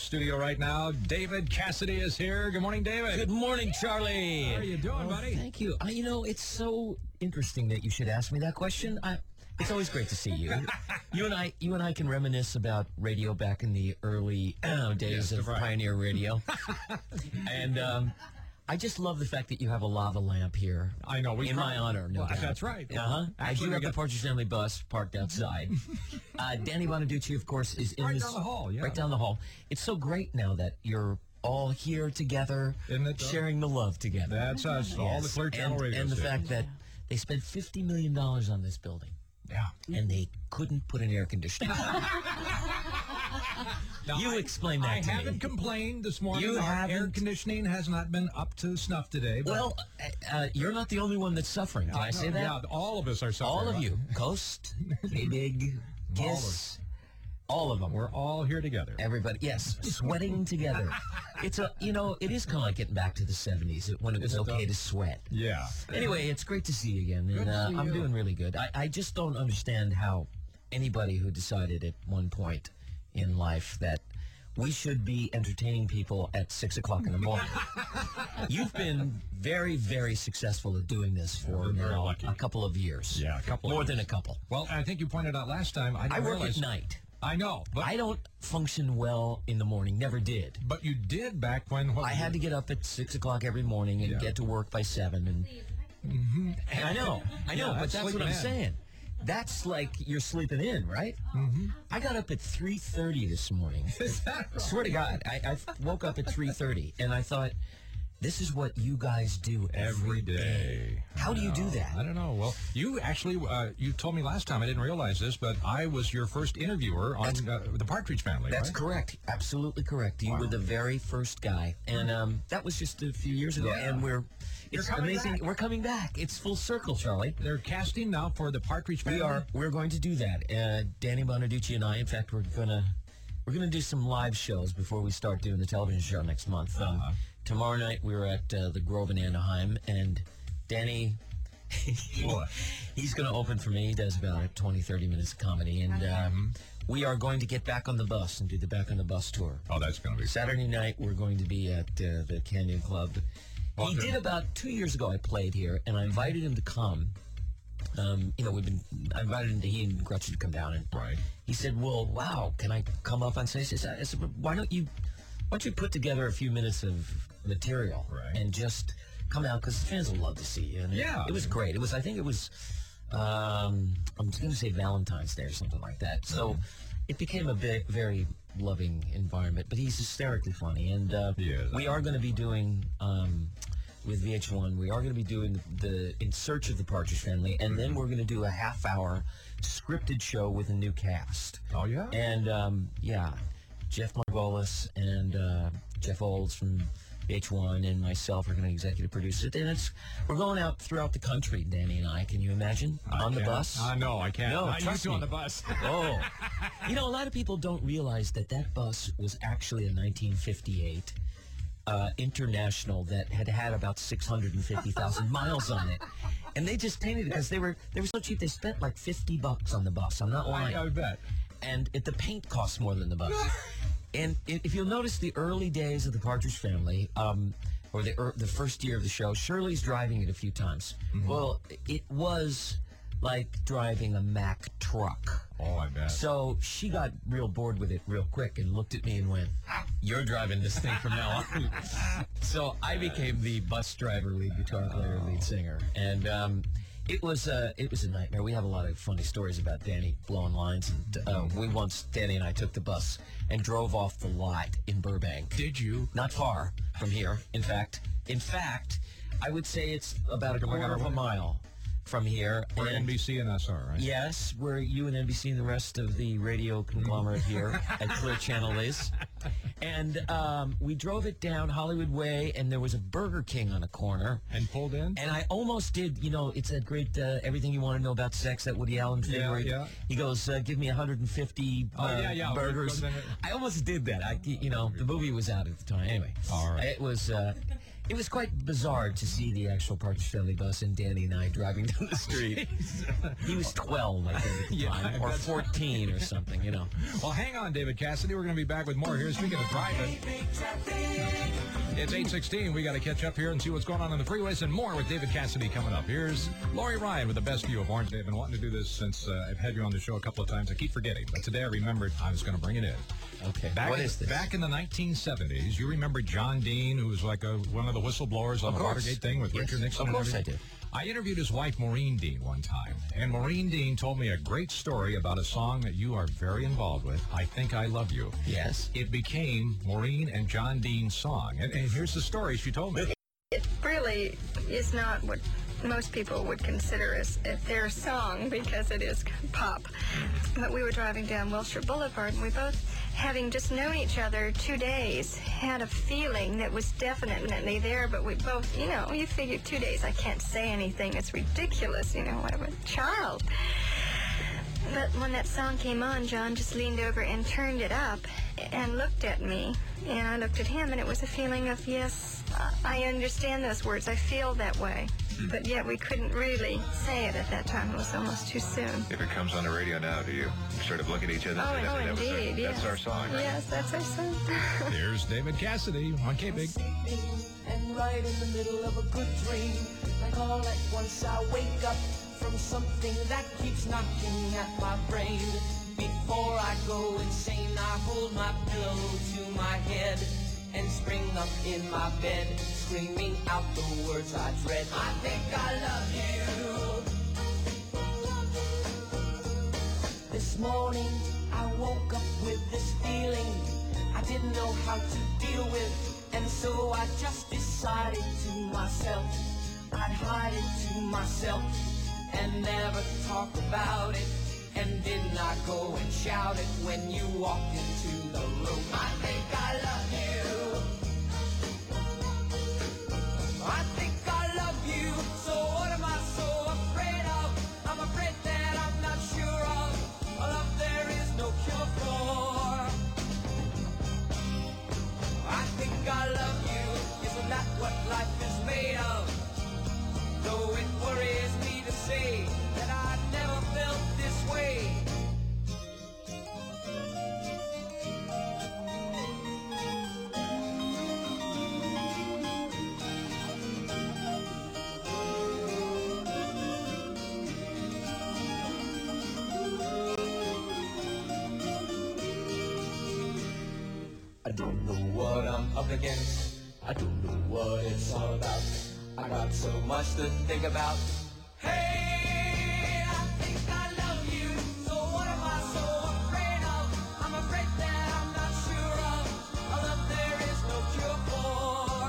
studio right now. David Cassidy is here. Good morning, David. Good morning, Charlie. How are you doing, buddy? Thank you. It's so interesting that you should ask me that question. It's always great to see you. You and I can reminisce about radio back in the early days of Pioneer Radio. And I just love the fact that you have a lava lamp here. I know. In my honor, no doubt. That's right. I do have the Partridge Family bus parked outside. Danny Bonaducci, of course, is in this... Right down the hall, yeah. Right down the hall. It's so great now that you're all here together, sharing the love together. That's us, all the Clear Channel radio And the stations. fact that they spent $50 million on this building. Yeah. And they couldn't put an air conditioner. Now, you explain that to me. I haven't complained this morning. You Our haven't? air conditioning has not been up to snuff today. But Well, you're not the only one that's suffering. Did I say that? Yeah, all of us are suffering. All of you. Coast, K-Big, Kiss, all of them. We're all here together. Everybody, yes, sweating together. It is kind of like getting back to the 70s when it was okay to sweat. Yeah. Anyway, it's great to see you again, Good and to see I'm you. doing really good. I just don't understand how anybody who decided at one point in life that we should be entertaining people at 6 o'clock in the morning. You've been very, very successful at doing this for now a couple of years. Yeah, a couple. More of than years. a couple. Well, I think you pointed out last time. I I work realize, at night. I know, but I don't function well in the morning. Never did. But you did back when. I had to get up at 6 o'clock every morning and get to work by 7. And I know, Yeah, but that's what sleeping I'm in. saying. That's like you're sleeping in, right? Mm-hmm. I got up at 3:30 this morning. Is that right? Swear to God, I woke up at 3:30, and I thought, this is what you guys do every day. How do you do that? I don't know. Well, you actually, you told me last time, I didn't realize this, but I was your first interviewer on the Partridge Family, That's right? correct. Absolutely correct. You were the very first guy. And that was just a few years ago. Yeah. And it's coming amazing. back. We're coming back. It's full circle, Charlie. They're casting now for the Partridge Family. We're going to do that. Danny Bonaducci and I, in fact, we're gonna do some live shows before we start doing the television show next month. Tomorrow night we're at the Grove in Anaheim, and Danny, he's going to open for me. He does about 20-30 minutes of comedy, and we are going to get back on the bus and do the Back on the Bus tour. Oh, that's going to be Saturday night we're going to be at the Canyon Club. He did about 2 years ago. I played here, and I invited him to come. I invited him he and Gretchen to come down, and he said, "Well, wow, can I come up on stage?" I said, "Why don't you put together a few minutes of material and just come out, because the fans will love to see you." And it was great. I think it was I'm going to say Valentine's Day or something like that. So it became a very loving environment. But he's hysterically funny, and we are going to be doing. With VH1, we are going to be doing the In Search of the Partridge Family, and then we're going to do a half-hour scripted show with a new cast. Oh, yeah? And, Jeff Margolis and Jeff Olds from VH1 and myself are going to executive produce it. And we're going out throughout the country, Danny and I. Can you imagine? On the bus? No, I can't. No, Not trust you two me. on the bus. Oh. A lot of people don't realize that bus was actually a 1958 International that had about 650,000 miles on it, and they just painted it because they were so cheap. They spent like $50 on the bus. I'm not lying. I bet. And the paint costs more than the bus. And if you'll notice the early days of the Partridge Family, or the first year of the show, Shirley's driving it a few times. Mm-hmm. Well, it was like driving a Mack truck. Oh, I bet. So she got real bored with it real quick and looked at me and went, "You're driving this thing from now on." So I became the bus driver, lead guitar player, lead singer. And it was a nightmare. We have a lot of funny stories about Danny blowing lines. And Danny and I took the bus and drove off the lot in Burbank. Did you? Not far from here. In fact, I would say it's about a quarter of a mile from here. Where NBC and us are, right? Yes, where you and NBC and the rest of the radio conglomerate here at Clear Channel is. And we drove it down Hollywood Way, and there was a Burger King on the corner. And pulled in? And I almost did, it's a great Everything You Want to Know About Sex, that Woody Allen thing. Yeah. He goes, "Give me 150 burgers." I almost did that. The movie was out at the time. Anyway. All right. It was... It was quite bizarre to see the actual Partridge Family bus and Danny and I driving down the street. He was 12, I think, at the time, or 14 or something, you know. Well, hang on, David Cassidy. We're going to be back with more here. Speaking of driving, it's 8:16. We got to catch up here and see what's going on the freeways and more with David Cassidy coming up. Here's Lori Ryan with the best view of Orange. I've been wanting to do this since I've had you on the show a couple of times. I keep forgetting, but today I remembered I was going to bring it in. Okay. What is this? Back in the 1970s, you remember John Dean, who was like one of the whistleblowers on the Watergate thing with Richard Nixon? Of course I do. I interviewed his wife, Maureen Dean, one time, and Maureen Dean told me a great story about a song that you are very involved with, I Think I Love You. Yes. It became Maureen and John Dean's song, and here's the story she told me. It really is not what most people would consider as their song, because it is pop. But we were driving down Wilshire Boulevard, and we both, having just known each other 2 days, had a feeling that was definitely there, but we both, you figure 2 days, I can't say anything, it's ridiculous, what a child. But when that song came on, John just leaned over and turned it up and looked at me, and I looked at him, and it was a feeling of, yes, I understand those words, I feel that way. But yet we couldn't really say it at that time. It was almost too soon. If it comes on the radio now, do you sort of look at each other and say, indeed, yes. That's our song, right? Yes, that's our song. Here's David Cassidy on K-Big. And right in the middle of a good dream, like all at once I wake up from something that keeps knocking at my brain. Before I go insane, I hold my pillow to my head and spring up in my bed, screaming out the words I dread. I think I love you. This morning I woke up with this feeling I didn't know how to deal with, and so I just decided to myself I'd hide it to myself and never talk about it, and did not go and shout it when you walked into the room. I think I love you. I think I love you, so what am I so afraid of? I'm afraid that I'm not sure of a love there is no cure for. I think I love you, isn't that what life is made of? Though it worries me to say that I never felt this way. I don't know what I'm up against, I don't know what it's all about. I got so much to think about. Hey, I think I love you, so what am I so afraid of? I'm afraid that I'm not sure of a love there is no cure for.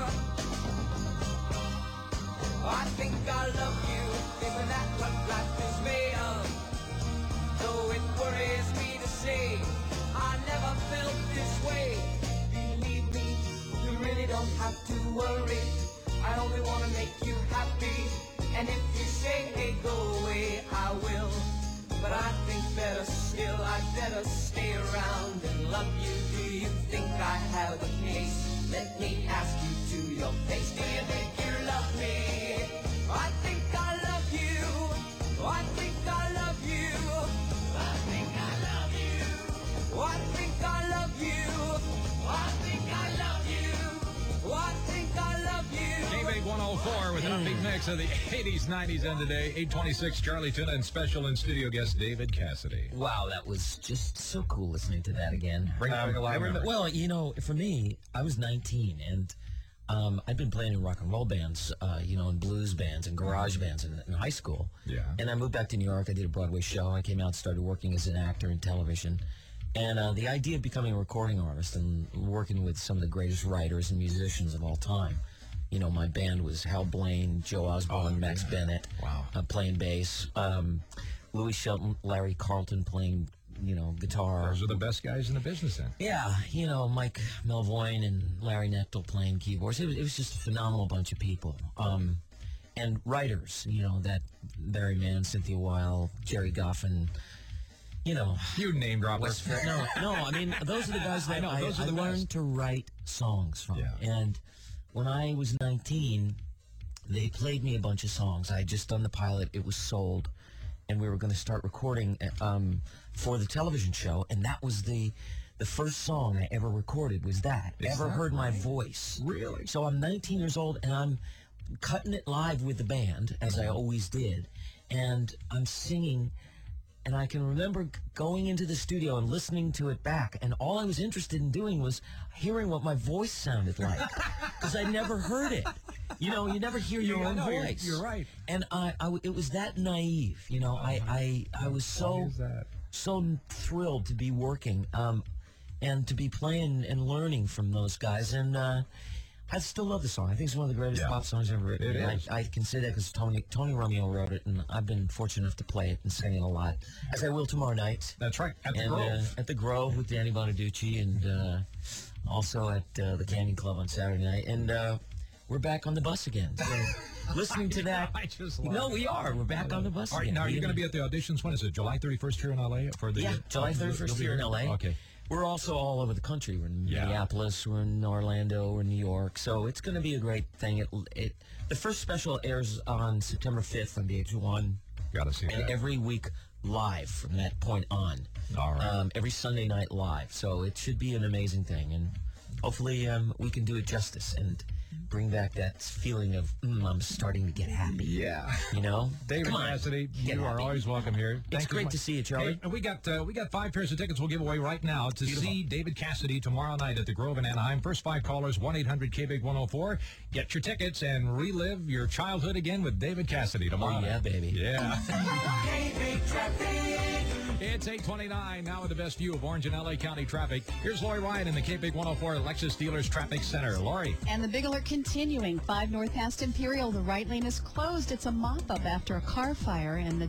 I think I love you, isn't that what life is made of? Though it worries me to say I never felt this way. Believe me, you really don't have to worry, I only want to make you happy. And if you say, hey, go away, I will. But I think better still, I'd better stay around and love you. Do you think I have a case? Let me ask you to your face. Do you think you love me? I think I love you. I think I love you. I think I love you. I think I love you. I think I love you. I think I love you. K-Big 104 with an upbeat mix of the 80s, 90s, and today. 826, Charlie Tuna and special in-studio guest David Cassidy. Wow, that was just so cool listening to that again. Bring back a lot of memories. Well, for me, I was 19, and I'd been playing in rock and roll bands, in blues bands and garage bands in high school. Yeah. And I moved back to New York. I did a Broadway show. I came out and started working as an actor in television. And the idea of becoming a recording artist and working with some of the greatest writers and musicians of all time. My band was Hal Blaine, Joe Osborne, Max Bennett, playing bass, Louis Shelton, Larry Carlton playing, guitar. Those are the best guys in the business then. Yeah, Mike Melvoin and Larry Knechtel playing keyboards. It was just a phenomenal bunch of people. And writers, that Barry Mann, Cynthia Weil, Jerry Goffin, You name dropper. No, I mean, those are the guys that I learned to write songs from. Yeah. And when I was 19, they played me a bunch of songs. I had just done the pilot. It was sold. And we were going to start recording for the television show. And that was the first song I ever recorded was that. Ever heard my voice. Really? So I'm 19 years old, and I'm cutting it live with the band, as I always did. And I'm singing, and I can remember going into the studio and listening to it back. And all I was interested in doing was hearing what my voice sounded like. Because I never heard it. You know, you never hear your own voice. You're right. And it was that naive. You know, I was so thrilled to be working and to be playing and learning from those guys. And I still love the song. I think it's one of the greatest pop songs ever written. It is. I can say that because Tony Romeo wrote it, and I've been fortunate enough to play it and sing it a lot, as I will tomorrow night. That's right. At the Grove. At the Grove with Danny Bonaducci, and also at the Canyon Club on Saturday night. And we're back on the bus again. So listening to that. I just love No, we are. We're back on the bus All right, again. now, are you going to be at the auditions? When is it? July 31st here in L.A.? July 31st here in L.A. Okay. We're also all over the country. We're in Minneapolis, we're in Orlando, we're in New York. So it's going to be a great thing. The first special airs on September 5th on VH1. Got to see and that. every week live from that point on. All right. Every Sunday night live. So it should be an amazing thing. And hopefully we can do it justice and bring back that feeling of, I'm starting to get happy. Yeah. You know? David Cassidy, you are always welcome here. It's great to see you, Charlie. Hey, we got 5 pairs of tickets we'll give away right now to see David Cassidy tomorrow night at the Grove in Anaheim. First 5 callers, 1-800-KBIG-104. Get your tickets and relive your childhood again with David Cassidy tomorrow night. Yeah, baby. Yeah. It's 8:29 now with the best view of Orange and LA County traffic. Here's Lori Ryan in the KBIG 104 Lexus Dealers Traffic Center. Lori. And the big alert continuing. 5 north past Imperial. The right lane is closed. It's a mop-up after a car fire, and the